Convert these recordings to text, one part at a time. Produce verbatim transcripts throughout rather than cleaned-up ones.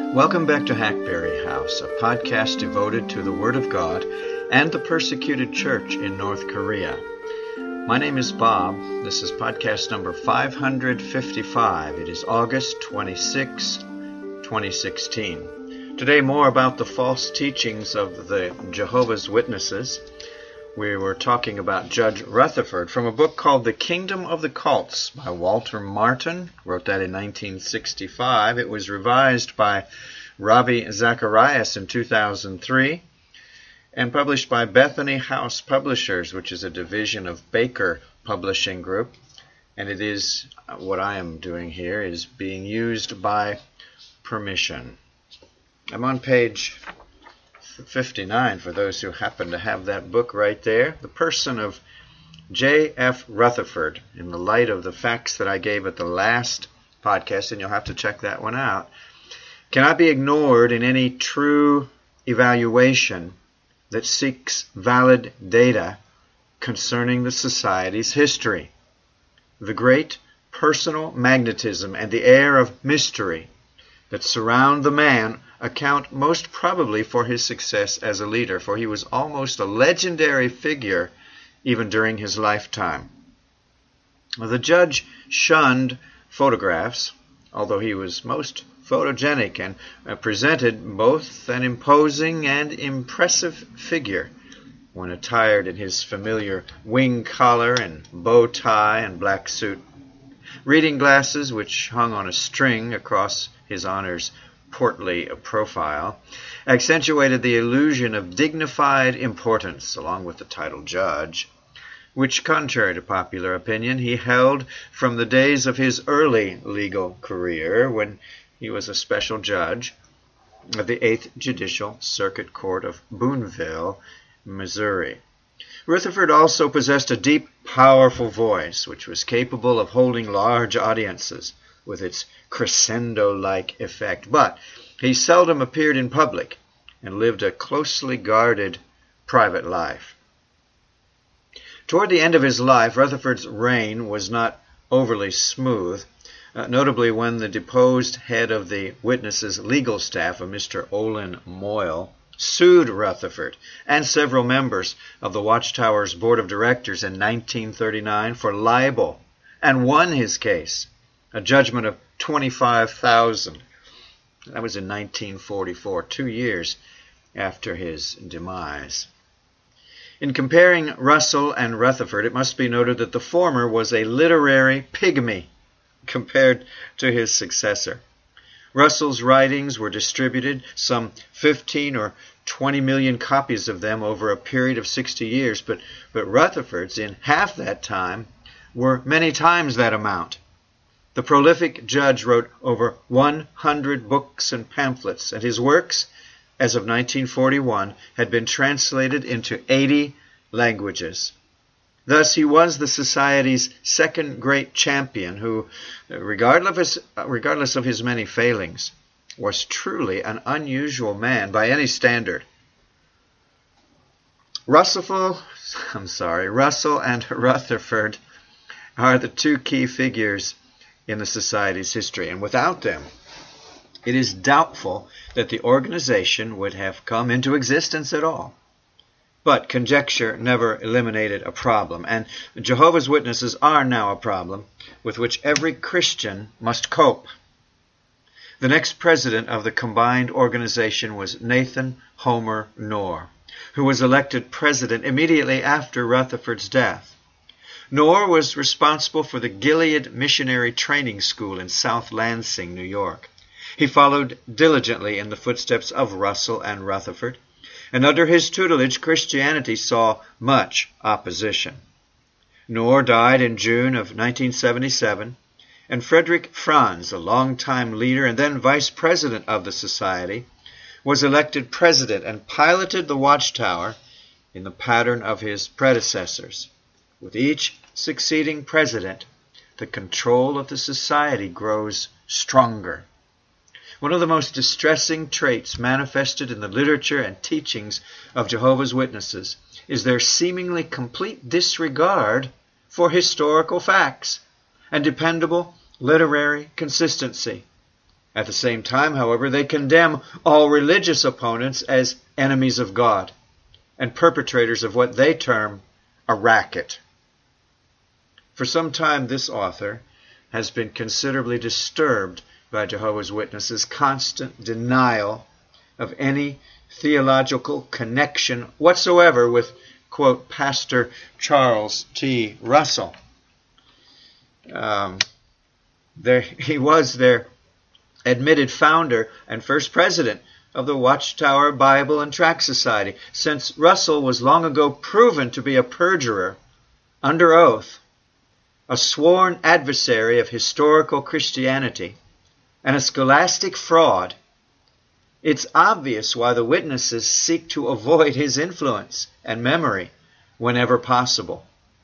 Welcome back to Hackberry House, a podcast devoted to the Word of God and the persecuted church in North Korea. My name is Bob. This is podcast number five hundred fifty-five. It is August twenty-sixth, twenty sixteen. Today, more about the false teachings of the Jehovah's Witnesses. We were talking about Judge Rutherford from a book called The Kingdom of the Cults by Walter Martin. Wrote that in nineteen sixty-five. It was revised by Ravi Zacharias in two thousand three and published by Bethany House Publishers, which is a division of Baker Publishing Group. And it is, what I am doing here, is being used by permission. I'm on page fifty-nine for those who happen to have that book right there. The person of J F Rutherford, in the light of the facts that I gave at the last podcast, and you'll have to check that one out, cannot be ignored in any true evaluation that seeks valid data concerning the society's history. The great personal magnetism and the air of mystery that surround the man account most probably for his success as a leader, for he was almost a legendary figure even during his lifetime. The judge shunned photographs, although he was most photogenic and uh, presented both an imposing and impressive figure when attired in his familiar wing collar and bow tie and black suit. Reading glasses, which hung on a string across his Honor's portly profile, accentuated the illusion of dignified importance along with the title judge, which, contrary to popular opinion, he held from the days of his early legal career when he was a special judge of the eighth Judicial Circuit Court of Boonville, Missouri. Rutherford also possessed a deep, powerful voice, which was capable of holding large audiences with its crescendo-like effect, but he seldom appeared in public and lived a closely guarded private life. Toward the end of his life, Rutherford's reign was not overly smooth, uh, notably when the deposed head of the witnesses' legal staff, a Mister Olin Moyle, sued Rutherford and several members of the Watchtower's board of directors in nineteen thirty-nine for libel and won his case, a judgment of twenty-five thousand dollars. That was in nineteen forty-four, two years after his demise. In comparing Russell and Rutherford, it must be noted that the former was a literary pygmy compared to his successor. Russell's writings were distributed, some fifteen or twenty million copies of them over a period of sixty years, but, but Rutherford's, in half that time, were many times that amount. The prolific judge wrote over one hundred books and pamphlets, and his works, as of nineteen forty-one, had been translated into eighty languages. Thus, he was the Society's second great champion who, regardless of his, regardless of his many failings, was truly an unusual man by any standard. Russell, I'm sorry, Russell and Rutherford are the two key figures in the Society's history, and without them, it is doubtful that the organization would have come into existence at all. But conjecture never eliminated a problem, and Jehovah's Witnesses are now a problem with which every Christian must cope. The next president of the combined organization was Nathan Homer Knorr, who was elected president immediately after Rutherford's death. Knorr was responsible for the Gilead Missionary Training School in South Lansing, New York. He followed diligently in the footsteps of Russell and Rutherford, and under his tutelage Christianity saw much opposition. Knorr died in June of nineteen seventy-seven, and Frederick Franz, a longtime leader and then vice president of the Society, was elected president and piloted the Watchtower in the pattern of his predecessors. With each succeeding president, the control of the Society grows stronger. One of the most distressing traits manifested in the literature and teachings of Jehovah's Witnesses is their seemingly complete disregard for historical facts and dependable literary consistency. At the same time, however, they condemn all religious opponents as enemies of God and perpetrators of what they term a racket. For some time, this author has been considerably disturbed by Jehovah's Witnesses' constant denial of any theological connection whatsoever with, quote, Pastor Charles T. Russell. Um, there, he was their admitted founder and first president of the Watchtower Bible and Tract Society, since Russell was long ago proven to be a perjurer under oath, a sworn adversary of historical Christianity, and a scholastic fraud. It's obvious why the witnesses seek to avoid his influence and memory whenever possible.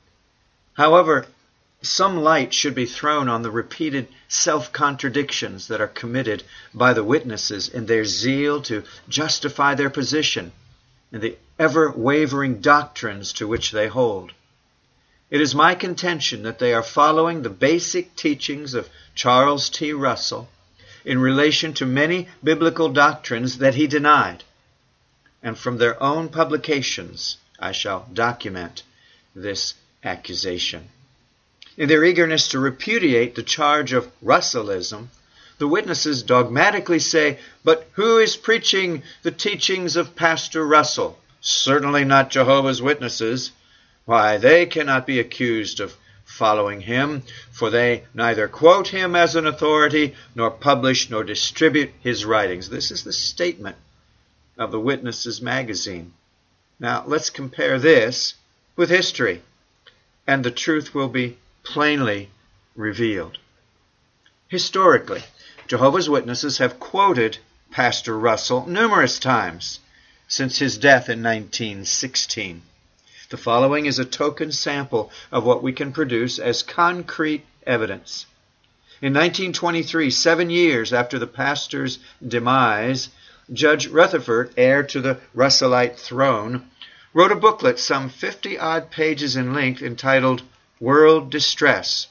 However, some light should be thrown on the repeated self-contradictions that are committed by the witnesses in their zeal to justify their position and the ever-wavering doctrines to which they hold. It is my contention that they are following the basic teachings of Charles T. Russell in relation to many biblical doctrines that he denied, and from their own publications I shall document this accusation. In their eagerness to repudiate the charge of Russellism, the witnesses dogmatically say, "But who is preaching the teachings of Pastor Russell? Certainly not Jehovah's Witnesses. Why, they cannot be accused of following him, for they neither quote him as an authority, nor publish nor distribute his writings." This is the statement of the Witnesses magazine. Now, let's compare this with history, and the truth will be plainly revealed. Historically, Jehovah's Witnesses have quoted Pastor Russell numerous times since his death in nineteen sixteen. The following is a token sample of what we can produce as concrete evidence. In nineteen twenty-three, seven years after the pastor's demise, Judge Rutherford, heir to the Russellite throne, wrote a booklet some fifty-odd pages in length entitled World Distress,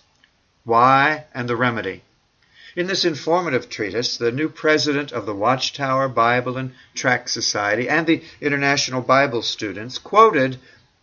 Why and the Remedy. In this informative treatise, the new president of the Watchtower Bible and Tract Society and the International Bible Students quoted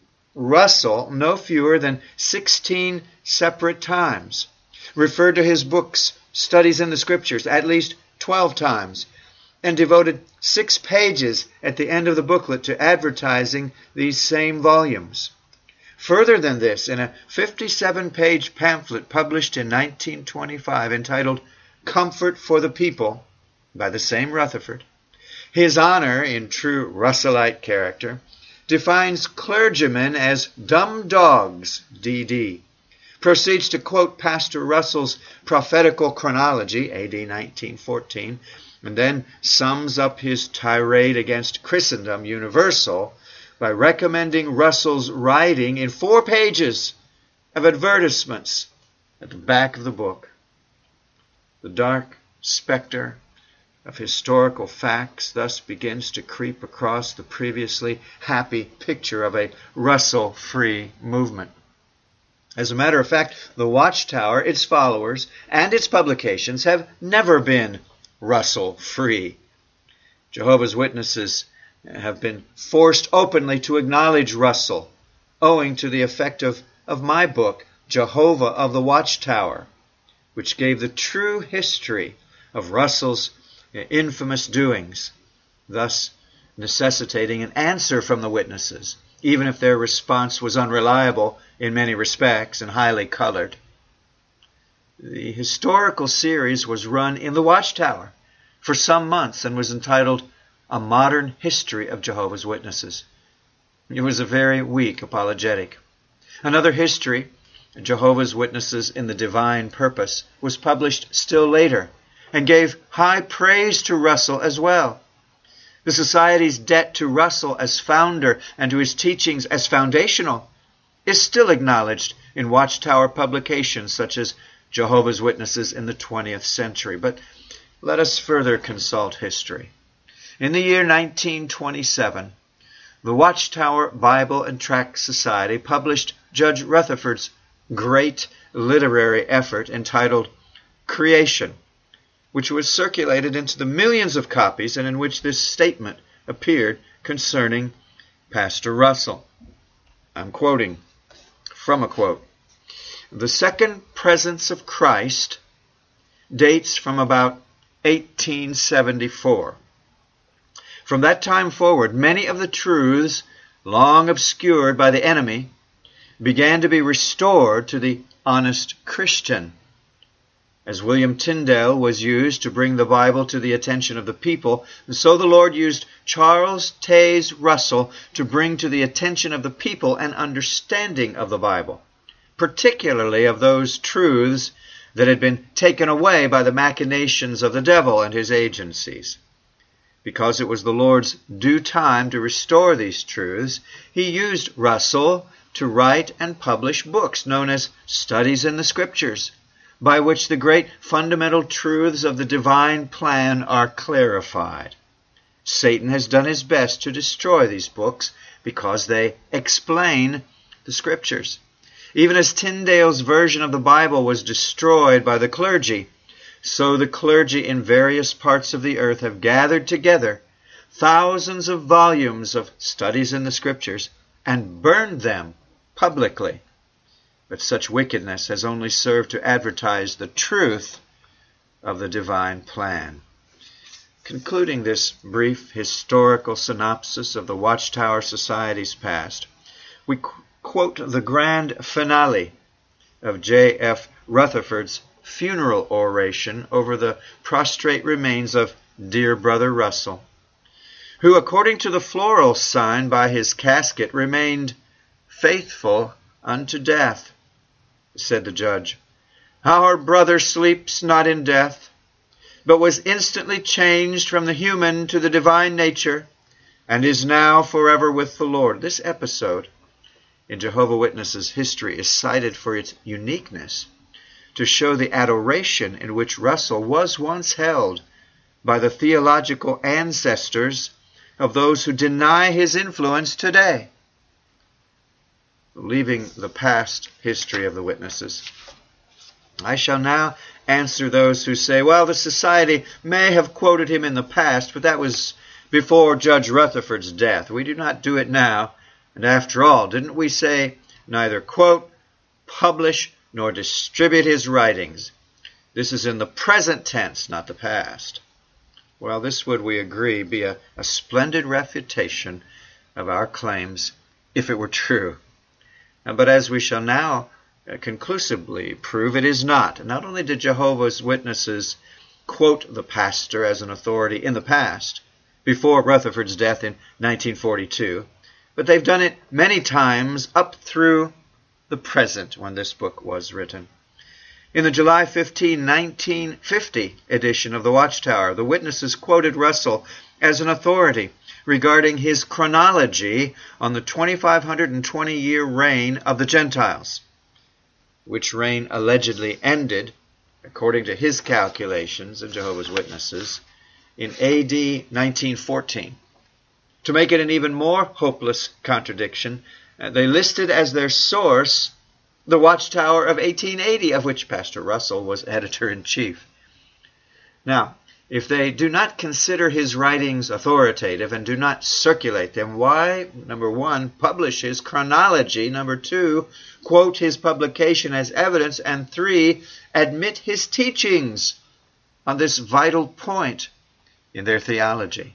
Russell no fewer than sixteen separate times, referred to his books, Studies in the Scriptures, at least twelve times, and devoted six pages at the end of the booklet to advertising these same volumes. Further than this, in a fifty-seven page pamphlet published in nineteen twenty-five entitled Comfort for the People by the same Rutherford, His Honor, in true Russellite character, defines clergymen as dumb dogs, D D, proceeds to quote Pastor Russell's prophetical chronology, A D nineteen fourteen, and then sums up his tirade against Christendom Universal by recommending Russell's writing in four pages of advertisements at the back of the book. The dark specter of historical facts thus begins to creep across the previously happy picture of a Russell-free movement. As a matter of fact, the Watchtower, its followers, and its publications have never been Russell-free. Jehovah's Witnesses have been forced openly to acknowledge Russell, owing to the effect of, of my book, Jehovah of the Watchtower, which gave the true history of Russell's infamous doings, thus necessitating an answer from the witnesses, even if their response was unreliable in many respects and highly colored. The historical series was run in the Watchtower for some months and was entitled A Modern History of Jehovah's Witnesses. It was a very weak apologetic. Another history, Jehovah's Witnesses in the Divine Purpose, was published still later and gave high praise to Russell as well. The Society's debt to Russell as founder and to his teachings as foundational is still acknowledged in Watchtower publications such as Jehovah's Witnesses in the twentieth century. But let us further consult history. In the year nineteen twenty-seven, the Watchtower Bible and Tract Society published Judge Rutherford's great literary effort entitled Creation, which was circulated into the millions of copies and in which this statement appeared concerning Pastor Russell. I'm quoting from a quote. The second presence of Christ dates from about eighteen seventy-four. From that time forward, many of the truths long obscured by the enemy began to be restored to the honest Christian. As William Tyndale was used to bring the Bible to the attention of the people, and so the Lord used Charles Taze Russell to bring to the attention of the people an understanding of the Bible, particularly of those truths that had been taken away by the machinations of the devil and his agencies. Because it was the Lord's due time to restore these truths, he used Russell to write and publish books known as Studies in the Scriptures, by which the great fundamental truths of the divine plan are clarified. Satan has done his best to destroy these books because they explain the Scriptures. Even as Tyndale's version of the Bible was destroyed by the clergy, so the clergy in various parts of the earth have gathered together thousands of volumes of Studies in the Scriptures and burned them publicly. But such wickedness has only served to advertise the truth of the divine plan. Concluding this brief historical synopsis of the Watchtower Society's past, we qu- quote the grand finale of J F Rutherford's funeral oration over the prostrate remains of dear Brother Russell, who, according to the floral sign by his casket, remained faithful unto death. Said the judge, our brother sleeps not in death, but was instantly changed from the human to the divine nature, and is now forever with the Lord. This episode in Jehovah's Witnesses history is cited for its uniqueness, to show the adoration in which Russell was once held by the theological ancestors of those who deny his influence today. Leaving the past history of the witnesses, I shall now answer those who say, well, the Society may have quoted him in the past, but that was before Judge Rutherford's death. We do not do it now. And after all, didn't we say neither quote, publish, nor distribute his writings? This is in the present tense, not the past. Well, this would, we agree, be a, a splendid refutation of our claims if it were true. But as we shall now conclusively prove, it is not. Not only did Jehovah's Witnesses quote the pastor as an authority in the past, before Rutherford's death in nineteen forty-two, but they've done it many times up through the present when this book was written. In the July fifteenth, nineteen fifty edition of the Watchtower, the witnesses quoted Russell as an authority regarding his chronology on the twenty-five twenty year reign of the Gentiles, which reign allegedly ended, according to his calculations and Jehovah's Witnesses, in A D nineteen fourteen. To make it an even more hopeless contradiction, they listed as their source the Watchtower of eighteen eighty, of which Pastor Russell was editor-in-chief. Now, if they do not consider his writings authoritative and do not circulate them, why, number one, publish his chronology, number two, quote his publication as evidence, and three, admit his teachings on this vital point in their theology?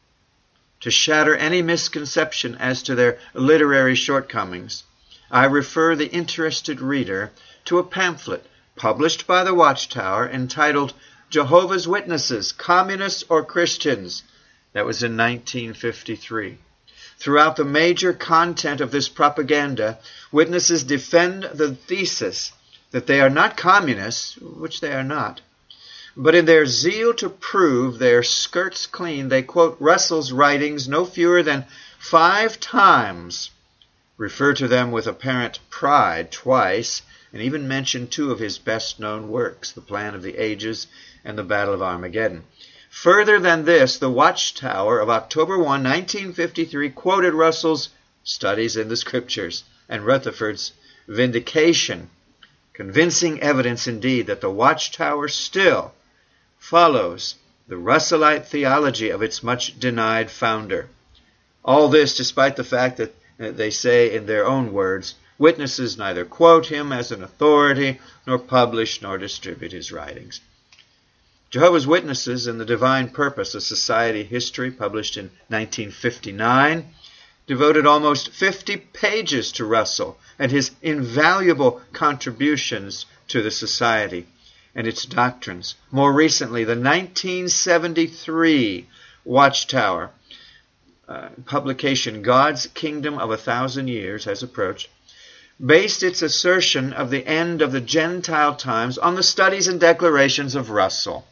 To shatter any misconception as to their literary shortcomings, I refer the interested reader to a pamphlet published by the Watchtower entitled Jehovah's Witnesses, Communists or Christians. That was in nineteen fifty-three. Throughout the major content of this propaganda, witnesses defend the thesis that they are not communists, which they are not. But in their zeal to prove their skirts clean, they quote Russell's writings no fewer than five times, refer to them with apparent pride twice, and even mention two of his best-known works, The Plan of the Ages and The Battle of Armageddon. Further than this, the Watchtower of October first, nineteen fifty-three, quoted Russell's Studies in the Scriptures and Rutherford's Vindication, convincing evidence indeed that the Watchtower still follows the Russellite theology of its much-denied founder. All this despite the fact that they say in their own words, witnesses neither quote him as an authority, nor publish nor distribute his writings. Jehovah's Witnesses and the Divine Purpose, a Society History published in nineteen fifty-nine, devoted almost fifty pages to Russell and his invaluable contributions to the Society and its doctrines. More recently, the nineteen seventy-three Watchtower uh, publication, God's Kingdom of a Thousand Years has approached, based its assertion of the end of the Gentile times on the studies and declarations of Russell.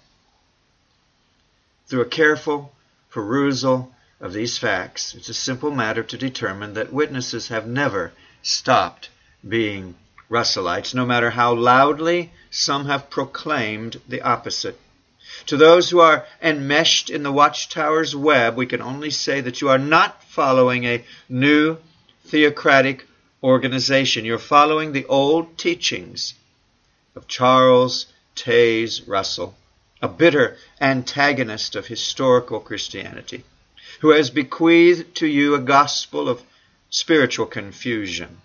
Through a careful perusal of these facts, it's a simple matter to determine that witnesses have never stopped being Russellites, no matter how loudly some have proclaimed the opposite. To those who are enmeshed in the Watchtower's web, we can only say that you are not following a new theocratic organization. You're following the old teachings of Charles Taze Russell, a bitter antagonist of historical Christianity, who has bequeathed to you a gospel of spiritual confusion.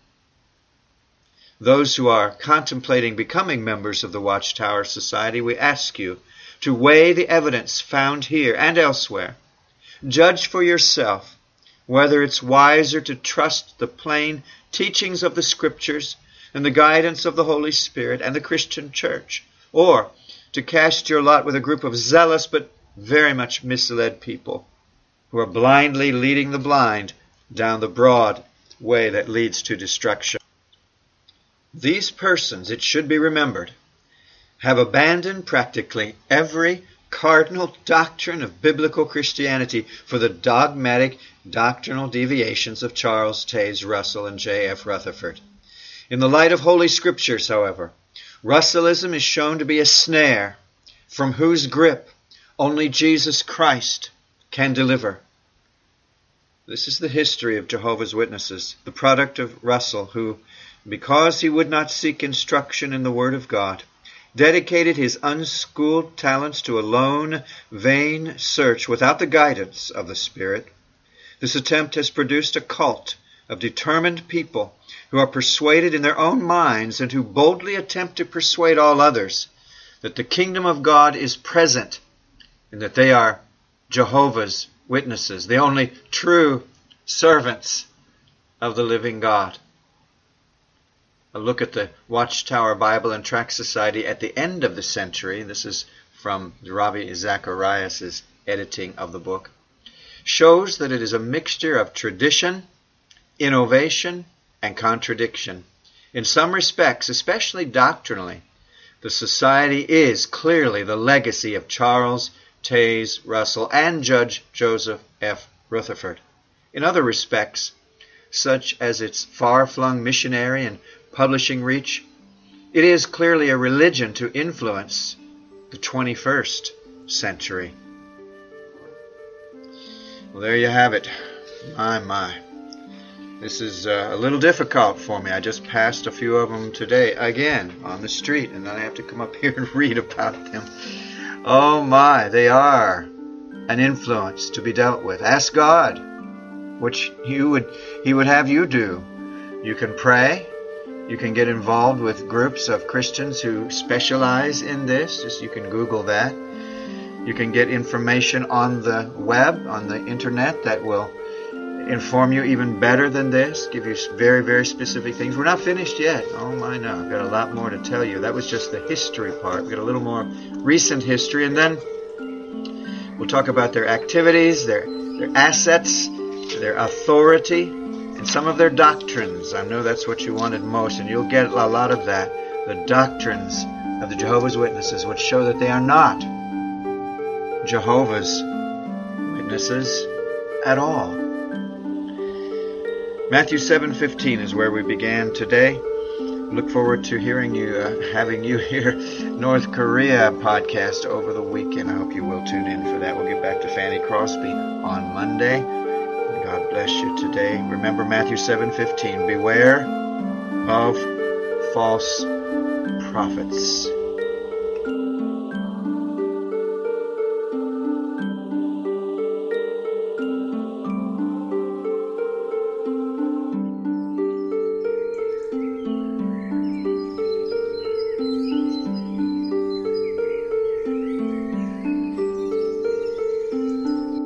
Those who are contemplating becoming members of the Watchtower Society, we ask you to weigh the evidence found here and elsewhere. Judge for yourself whether it's wiser to trust the plain teachings of the Scriptures and the guidance of the Holy Spirit and the Christian Church, or to cast your lot with a group of zealous but very much misled people who are blindly leading the blind down the broad way that leads to destruction. These persons, it should be remembered, have abandoned practically every cardinal doctrine of biblical Christianity for the dogmatic doctrinal deviations of Charles Taze Russell and J F Rutherford. In the light of Holy Scriptures, however, Russellism is shown to be a snare from whose grip only Jesus Christ can deliver. This is the history of Jehovah's Witnesses, the product of Russell, who, because he would not seek instruction in the Word of God, dedicated his unschooled talents to a lone, vain search without the guidance of the Spirit. This attempt has produced a cult of determined people who are persuaded in their own minds and who boldly attempt to persuade all others that the kingdom of God is present and that they are Jehovah's Witnesses, the only true servants of the living God. A look at the Watchtower Bible and Tract Society at the end of the century, this is from Ravi Zacharias' editing of the book, shows that it is a mixture of tradition, innovation, and contradiction. In some respects, especially doctrinally, the Society is clearly the legacy of Charles Taze Russell and Judge Joseph F. Rutherford. In other respects, such as its far-flung missionary and publishing reach, it is clearly a religion to influence the twenty-first century. Well, there you have it. My, my. This is uh, a little difficult for me. I just passed a few of them today, again, on the street, and then I have to come up here and read about them. Oh my, they are an influence to be dealt with. Ask God, which you would, He would have you do. You can pray. You can get involved with groups of Christians who specialize in this. Just you can Google that. You can get information on the web, on the internet, that will inform you even better than this, give you very, very specific things. We're not finished yet. Oh my, no. I've got a lot more to tell you. That was just the history part. We've got a little more recent history, and then we'll talk about their activities, their, their assets, their authority, and some of their doctrines. I know that's what you wanted most, and you'll get a lot of that. The doctrines of the Jehovah's Witnesses, which show that they are not Jehovah's Witnesses at all. Matthew seven fifteen is where we began today. Look forward to hearing you, uh, having you hear North Korea podcast over the weekend. I hope you will tune in for that. We'll get back to Fanny Crosby on Monday. God bless you today. Remember Matthew seven fifteen. Beware of false prophets.